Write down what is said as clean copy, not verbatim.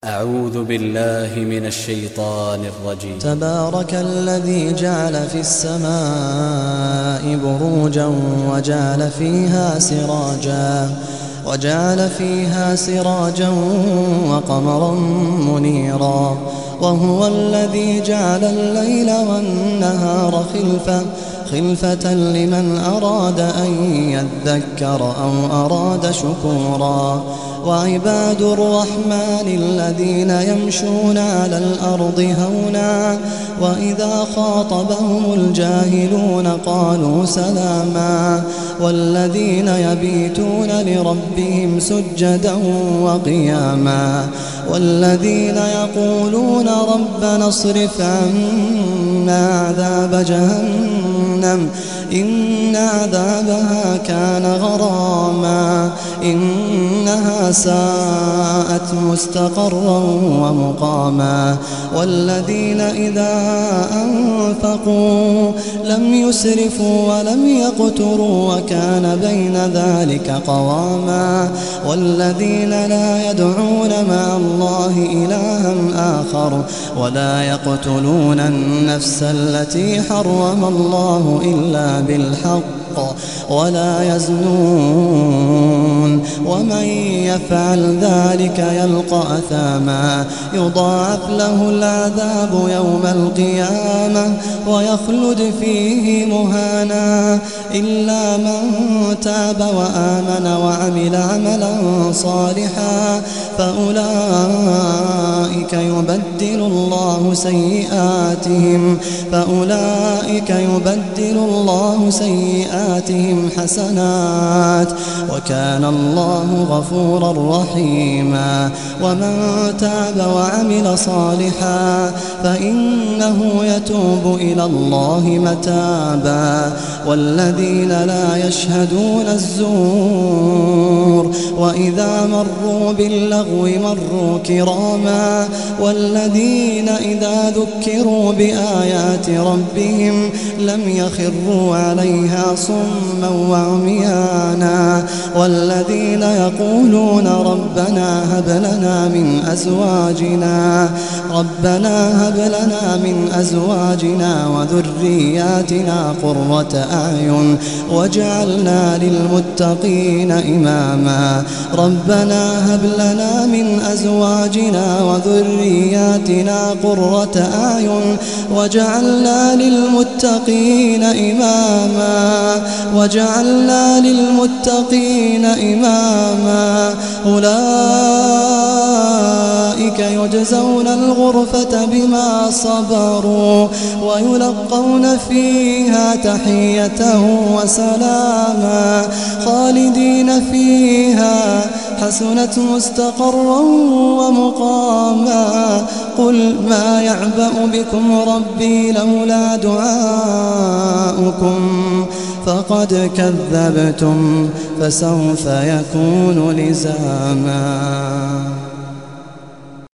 أعوذ بالله من الشيطان الرجيم. تبارك الذي جعل في السماء بروجا وجعل فيها سراجا وقمرا منيرا، وهو الذي جعل الليل والنهار خلفة لمن أراد أن يذكر أو أراد شكورا. وعباد الرحمن الذين يمشون على الأرض هونا وإذا خاطبهم الجاهلون قالوا سلاما، والذين يبيتون لربهم سجدا وقياما، والذين يقولون ربنا اصرف عنا عذاب جهنم إن عذابها كان غراما إنها ساءت مستقرا ومقاما. والذين إذا أنفقوا لم يسرفوا ولم يقتروا وكان بين ذلك قواما. والذين لا يدعون مع الله إلها آخر ولا يقتلون النفس التي حرم الله إلا بالحق ولا يزنون، ومن يفعل ذلك يلقى أثاما يضاعف له العذاب يوم القيامة ويخلد فيه مهانا إلا من تاب وآمن وعمل عملا صالحا فأولئك يبدل الله سيئاتهم حسنات وكان الله غفورا رحيما. ومن تاب وعمل صالحا فإنه يتوب إلى الله متابا. والذين لا يشهدون الزور وإذا مروا باللغو مروا كراما. والذين إذا ذكروا بآيات ربهم لم يخروا عليها صما وعميانا. والذين يقولون ربنا هب لنا من أزواجنا وذرياتنا قرة أعين واجعلنا للمتقين إماما. ربنا هب لنا من أزواجنا وذرياتنا قرة أعين واجعلنا للمتقين إماما. أولئك يجزون الغرفة بما صبروا ويلقون فيها تحية وسلاما خالدين فيها حسنت مستقرا ومقاما. قل ما يعبأ بكم ربي لولا دعاؤكم فقد كذبتم فسوف يكون لزاما.